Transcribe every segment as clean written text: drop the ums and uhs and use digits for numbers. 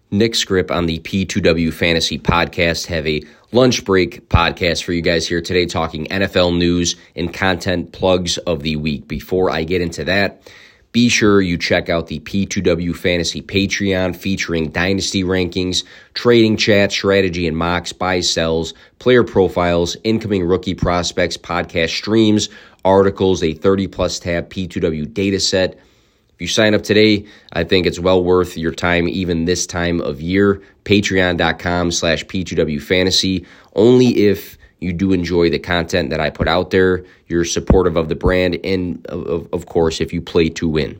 Nick Scrip on the P2W Fantasy Podcast. Have a lunch break podcast for you guys here today, talking NFL news and content plugs of the week. Before I get into that, be sure you check out the P2W Fantasy Patreon, featuring dynasty rankings, trading chat, strategy and mocks, buys, sells, player profiles, incoming rookie prospects, podcast streams, articles, a 30-plus tab P2W data set. If you sign up today, I think it's well worth your time, even this time of year. Patreon.com/P2W Fantasy. Only if you do enjoy the content that I put out there, you're supportive of the brand, and of course, if you play to win.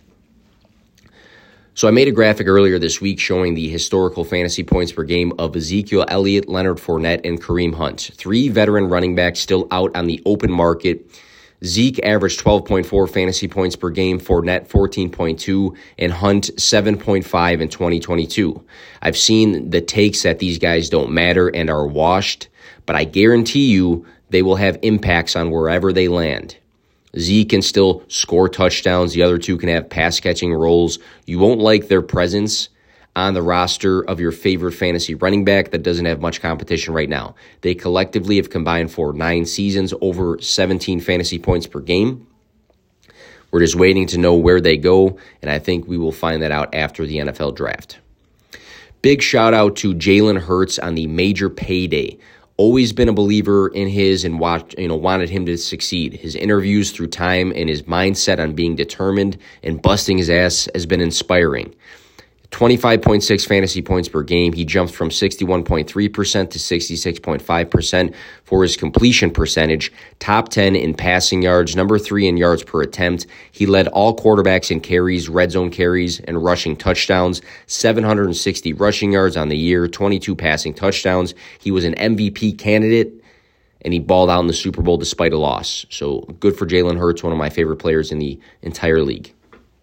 So I made a graphic earlier this week showing the historical fantasy points per game of Ezekiel Elliott, Leonard Fournette, and Kareem Hunt. 3 veteran running backs still out on the open market. Zeke averaged 12.4 fantasy points per game, Fournette 14.2, and Hunt 7.5 in 2022. I've seen the takes that these guys don't matter and are washed, but I guarantee you they will have impacts on wherever they land. Zeke can still score touchdowns. The other two can have pass-catching roles. You won't like their presence on the roster of your favorite fantasy running back that doesn't have much competition right now. They collectively have combined for 9 seasons, over 17 fantasy points per game. We're just waiting to know where they go, and I think we will find that out after the NFL draft. Big shout out to Jalen Hurts on the major payday. Always been a believer in his and wanted him to succeed. His interviews through time and his mindset on being determined and busting his ass has been inspiring. 25.6 fantasy points per game. He jumped from 61.3% to 66.5% for his completion percentage. Top 10 in passing yards, number 3 in yards per attempt. He led all quarterbacks in carries, red zone carries, and rushing touchdowns. 760 rushing yards on the year, 22 passing touchdowns. He was an MVP candidate, and he balled out in the Super Bowl despite a loss. So good for Jalen Hurts, one of my favorite players in the entire league.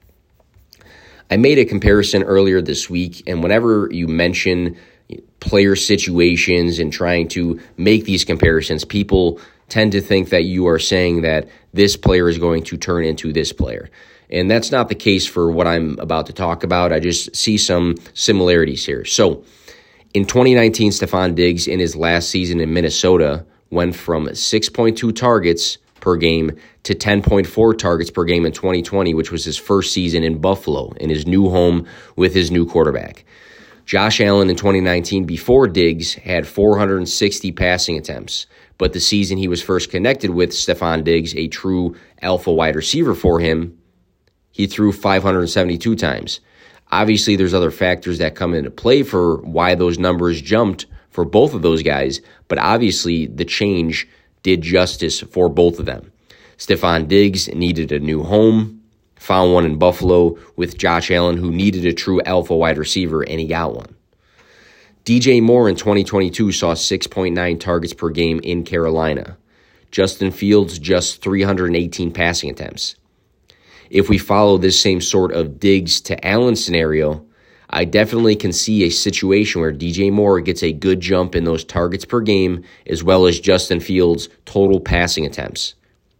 I made a comparison earlier this week, and whenever you mention player situations and trying to make these comparisons, people tend to think that you are saying that this player is going to turn into this player. And that's not the case for what I'm about to talk about. I just see some similarities here. So in 2019, Stefon Diggs in his last season in Minnesota went from 6.2 targets per game to 10.4 targets per game in 2020, which was his first season in Buffalo, in his new home with his new quarterback. Josh Allen in 2019, before Diggs, had 460 passing attempts, but the season he was first connected with Stefon Diggs, a true alpha wide receiver for him, he threw 572 times. Obviously, there's other factors that come into play for why those numbers jumped for both of those guys, but obviously the change did justice for both of them. Stefon Diggs needed a new home, found one in Buffalo with Josh Allen, who needed a true alpha wide receiver, and he got one. DJ Moore in 2022 saw 6.9 targets per game in Carolina. Justin Fields, just 318 passing attempts. If we follow this same sort of Diggs to Allen scenario, I definitely can see a situation where DJ Moore gets a good jump in those targets per game, as well as Justin Fields' total passing attempts.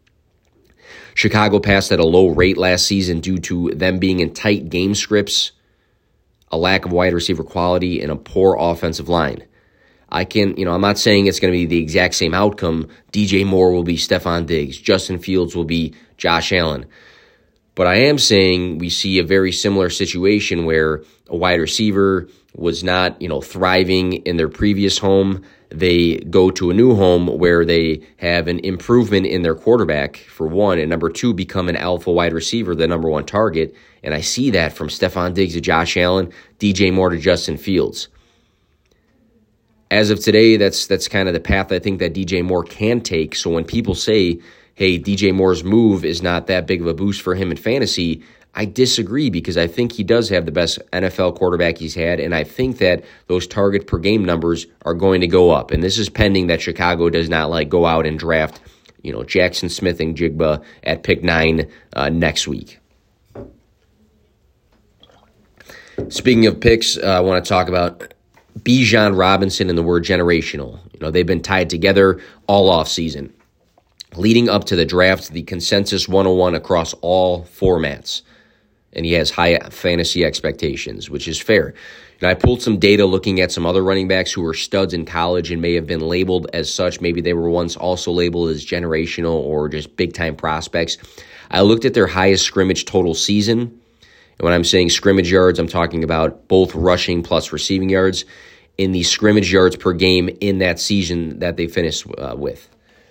Chicago passed at a low rate last season due to them being in tight game scripts, a lack of wide receiver quality, and a poor offensive line. I'm not saying it's going to be the exact same outcome. DJ Moore will be Stefon Diggs. Justin Fields will be Josh Allen. But I am saying we see a very similar situation where a wide receiver was not, thriving in their previous home. They go to a new home where they have an improvement in their quarterback, for one, and number 2, become an alpha wide receiver, the number 1 target. And I see that from Stefon Diggs to Josh Allen, DJ Moore to Justin Fields. As of today, that's kind of the path I think that DJ Moore can take. So when people say, hey, DJ Moore's move is not that big of a boost for him in fantasy, I disagree, because I think he does have the best NFL quarterback he's had, and I think that those target per game numbers are going to go up. And this is pending that Chicago does not go out and draft, Jackson Smith and Jigba at pick 9 next week. Speaking of picks, I want to talk about Bijan Robinson and the word generational. They've been tied together all offseason. Leading up to the draft, the consensus 101 across all formats. and he has high fantasy expectations, which is fair. And I pulled some data looking at some other running backs who were studs in college and may have been labeled as such. Maybe they were once also labeled as generational or just big-time prospects. I looked at their highest scrimmage total season. And when I'm saying scrimmage yards, I'm talking about both rushing plus receiving yards in the scrimmage yards per game in that season that they finished with.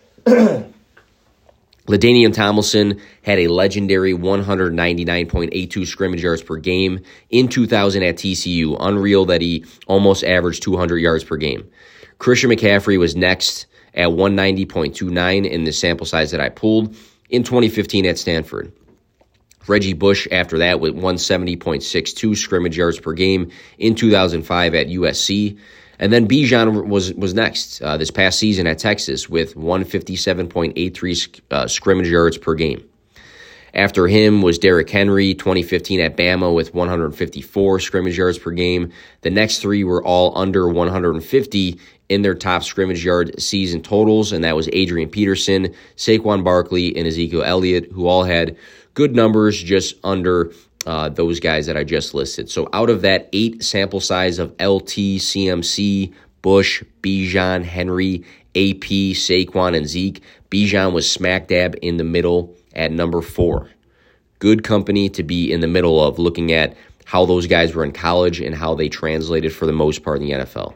LaDainian Tomlinson had a legendary 199.82 scrimmage yards per game in 2000 at TCU. Unreal that he almost averaged 200 yards per game. Christian McCaffrey was next at 190.29 in the sample size that I pulled in 2015 at Stanford. Reggie Bush after that with 170.62 scrimmage yards per game in 2005 at USC. And then Bijan was next this past season at Texas with 157.83 scrimmage yards per game. After him was Derrick Henry, 2015 at Bama with 154 scrimmage yards per game. The next three were all under 150 in their top scrimmage yard season totals, and that was Adrian Peterson, Saquon Barkley, and Ezekiel Elliott, who all had good numbers just under those guys that I just listed. So out of that 8 sample size of LT, CMC, Bush, Bijan, Henry, AP, Saquon, and Zeke, Bijan was smack dab in the middle at number 4. Good company to be in the middle of, looking at how those guys were in college and how they translated for the most part in the NFL.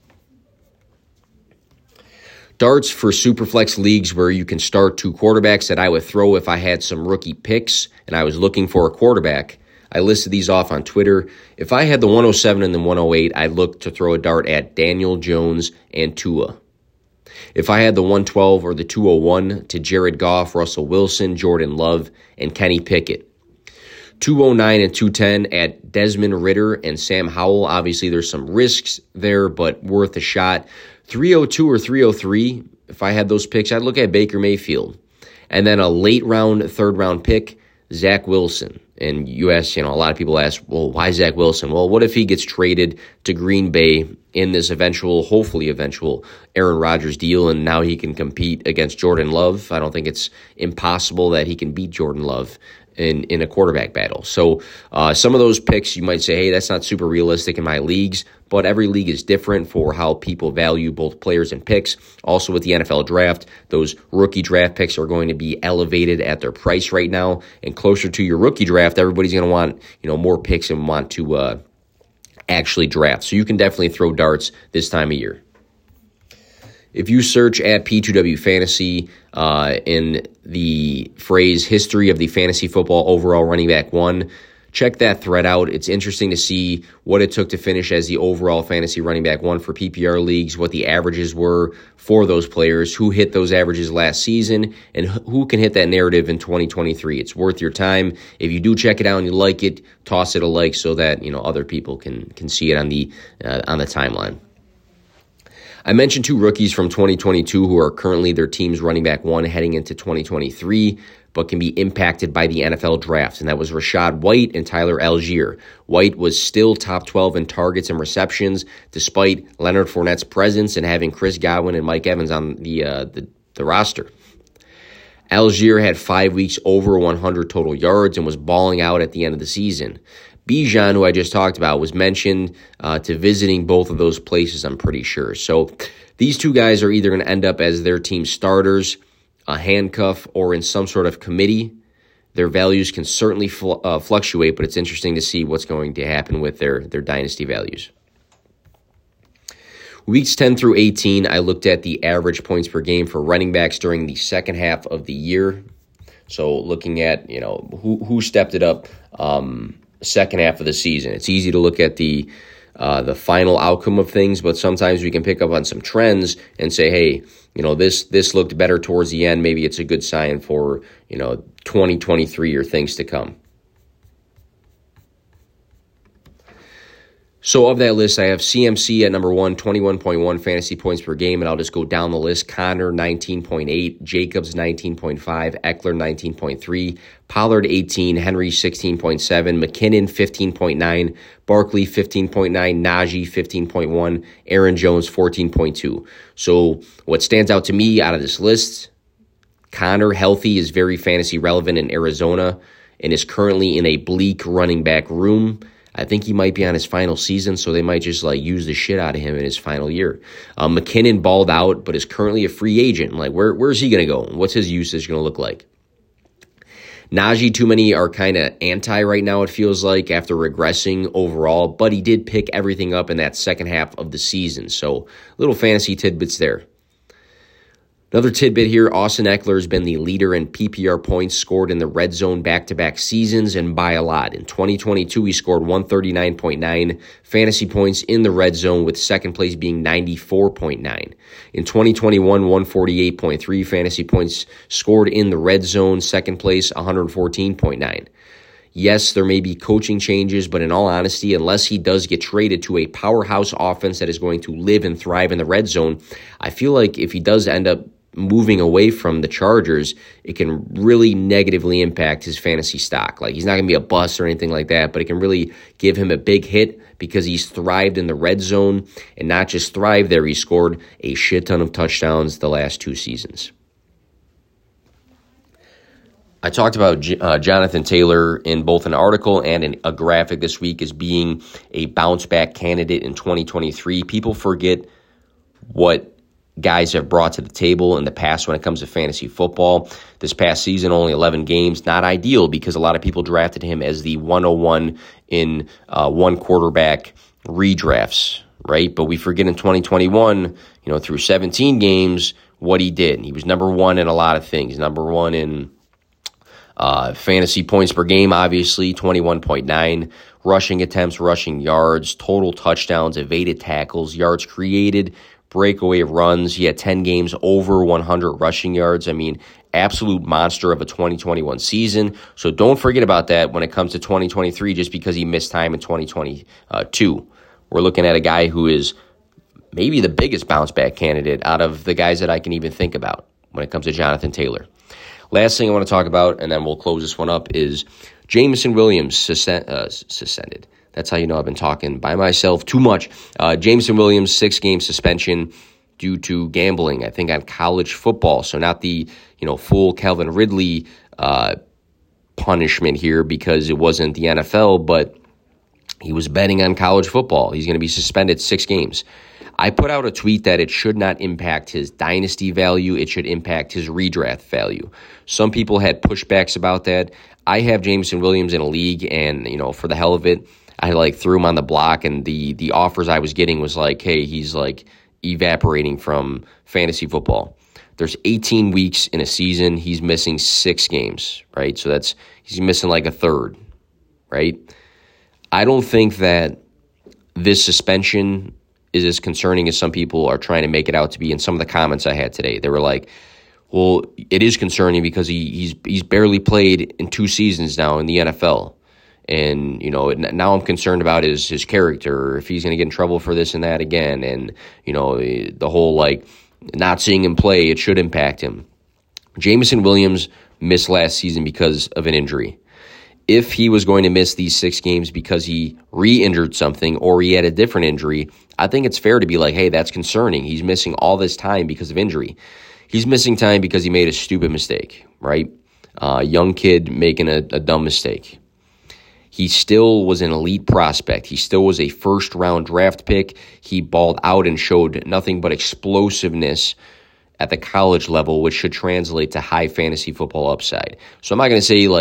Darts for Superflex leagues where you can start 2 quarterbacks that I would throw if I had some rookie picks and I was looking for a quarterback. I listed these off on Twitter. If I had the 107 and the 108, I'd look to throw a dart at Daniel Jones and Tua. If I had the 112 or the 201, to Jared Goff, Russell Wilson, Jordan Love, and Kenny Pickett. 209 and 210 at Desmond Ridder and Sam Howell. Obviously, there's some risks there, but worth a shot. 302 or 303, if I had those picks, I'd look at Baker Mayfield. And then a late round, third round pick, Zach Wilson. And you ask, a lot of people ask, well, why Zach Wilson? Well, what if he gets traded to Green Bay in this hopefully eventual Aaron Rodgers deal, and now he can compete against Jordan Love? I don't think it's impossible that he can beat Jordan Love in a quarterback battle. So some of those picks, you might say, hey, that's not super realistic in my leagues, but every league is different for how people value both players and picks. Also with the NFL draft, those rookie draft picks are going to be elevated at their price right now, and closer to your rookie draft, everybody's going to want more picks and want to actually draft. So you can definitely throw darts this time of year. If you search at P2W Fantasy in the phrase History of the Fantasy Football Overall Running Back 1, check that thread out. It's interesting to see what it took to finish as the overall Fantasy Running Back 1 for PPR leagues, what the averages were for those players, who hit those averages last season, and who can hit that narrative in 2023. It's worth your time. If you do check it out and you like it, toss it a like so that other people can see it on the timeline. I mentioned 2 rookies from 2022 who are currently their team's running back 1 heading into 2023, but can be impacted by the NFL draft, and that was Rachaad White and Tyler Algier. White was still top 12 in targets and receptions, despite Leonard Fournette's presence and having Chris Godwin and Mike Evans on the roster. Algier had 5 weeks over 100 total yards and was balling out at the end of the season. Bijan, who I just talked about, was mentioned to visiting both of those places, I'm pretty sure. So these 2 guys are either going to end up as their team starters, a handcuff, or in some sort of committee. Their values can certainly fluctuate, but it's interesting to see what's going to happen with their dynasty values. Weeks 10 through 18, I looked at the average points per game for running backs during the second half of the year. So looking at who stepped it up second half of the season. It's easy to look at the final outcome of things, but sometimes we can pick up on some trends and say, hey, this looked better towards the end. Maybe it's a good sign for 2023 or things to come. So of that list, I have CMC at number 1, 21.1 fantasy points per game, and I'll just go down the list. Connor, 19.8, Jacobs, 19.5, Eckler, 19.3, Pollard, 18, Henry, 16.7, McKinnon, 15.9, Barkley, 15.9, Najee, 15.1, Aaron Jones, 14.2. So what stands out to me out of this list, Connor, healthy, is very fantasy relevant in Arizona. and is currently in a bleak running back room. I think he might be on his final season, so they might just use the shit out of him in his final year. McKinnon balled out, but is currently a free agent. Where's he going to go? What's his usage going to look like? Najee, too many are kind of anti right now, it feels like, after regressing overall, but he did pick everything up in that second half of the season. So little fantasy tidbits there. Another tidbit here, Austin Ekeler has been the leader in PPR points scored in the red zone back-to-back seasons, and by a lot. In 2022, he scored 139.9 fantasy points in the red zone, with second place being 94.9. In 2021, 148.3 fantasy points scored in the red zone, second place 114.9. Yes, there may be coaching changes, but in all honesty, unless he does get traded to a powerhouse offense that is going to live and thrive in the red zone, I feel like if he does end up moving away from the Chargers, it can really negatively impact his fantasy stock. He's not going to be a bust or anything like that, but it can really give him a big hit because he's thrived in the red zone, and not just thrived there, he scored a shit ton of touchdowns the last 2 seasons. I talked about Jonathan Taylor in both an article and in a graphic this week as being a bounce-back candidate in 2023. People forget what guys have brought to the table in the past when it comes to fantasy football. This past season, only 11 games. Not ideal because a lot of people drafted him as the 101 in one quarterback redrafts, right? But we forget in 2021, through 17 games, what he did. He was number 1 in a lot of things. Number 1 in fantasy points per game, obviously, 21.9. Rushing attempts, rushing yards, total touchdowns, evaded tackles, yards created, breakaway runs. He had 10 games over 100 rushing yards. Absolute monster of a 2021 season. So don't forget about that when it comes to 2023, just because he missed time in 2022. We're looking at a guy who is maybe the biggest bounce-back candidate out of the guys that I can even think about when it comes to Jonathan Taylor. Last thing I want to talk about, and then we'll close this one up, is Jameson Williams suspended. That's how you know I've been talking by myself too much. Jameson Williams, 6-game suspension due to gambling, I think, on college football. So not the full Calvin Ridley punishment here because it wasn't the NFL, but he was betting on college football. He's going to be suspended 6 games. I put out a tweet that it should not impact his dynasty value. It should impact his redraft value. Some people had pushbacks about that. I have Jameson Williams in a league, and, for the hell of it, I threw him on the block, and the offers I was getting was hey, he's evaporating from fantasy football. There's 18 weeks in a season. He's missing 6 games, right? So he's missing a third, right? I don't think that this suspension is as concerning as some people are trying to make it out to be. In some of the comments I had today, they were like, well, it is concerning because he's barely played in 2 seasons now in the NFL. And, now I'm concerned about his character, or if he's going to get in trouble for this and that again. And, the whole, not seeing him play, it should impact him. Jameson Williams missed last season because of an injury. If he was going to miss these 6 games because he re-injured something or he had a different injury, I think it's fair to be hey, that's concerning. He's missing all this time because of injury. He's missing time because he made a stupid mistake, right? Young kid making a dumb mistake. He still was an elite prospect. He still was a first-round draft pick. He balled out and showed nothing but explosiveness at the college level, which should translate to high fantasy football upside. So I'm not going to say,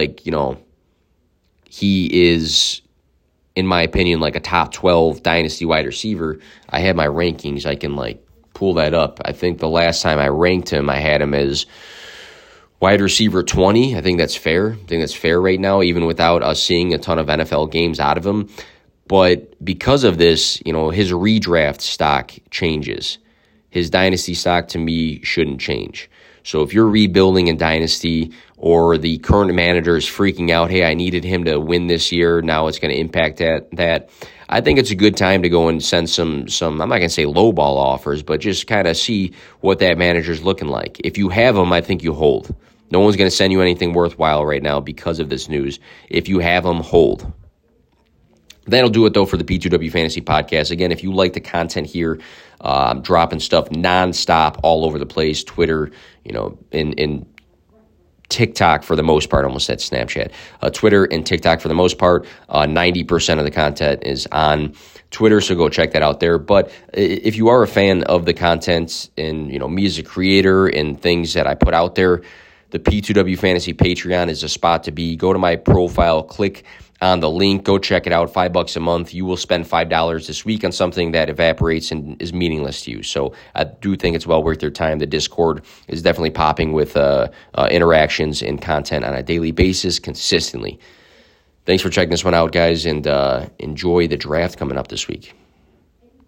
he is, in my opinion, a top 12 dynasty wide receiver. I have my rankings. I can, pull that up. I think the last time I ranked him, I had him as wide receiver 20. I think that's fair. I think that's fair right now, even without us seeing a ton of NFL games out of him. But because of this, his redraft stock changes. His dynasty stock, to me, shouldn't change. So if you're rebuilding in dynasty, or the current manager is freaking out, hey, I needed him to win this year, now it's going to impact that. I think it's a good time to go and send some I'm not going to say lowball offers, but just kind of see what that manager's looking like. If you have him, I think you hold. No one's going to send you anything worthwhile right now because of this news. If you have him, hold. That'll do it, though, for the P2W Fantasy Podcast. Again, if you like the content here, I'm dropping stuff nonstop all over the place, Twitter, in TikTok for the most part. Almost said Snapchat. Twitter and TikTok for the most part. 90% of the content is on Twitter, so go check that out there. But if you are a fan of the content and, me as a creator and things that I put out there, the P2W Fantasy Patreon is a spot to be. Go to my profile, click on the link, go check it out. $5 a month. You will spend $5 this week on something that evaporates and is meaningless to you. So I do think it's well worth your time. The Discord is definitely popping with interactions and content on a daily basis consistently. Thanks for checking this one out, guys, and enjoy the draft coming up this week.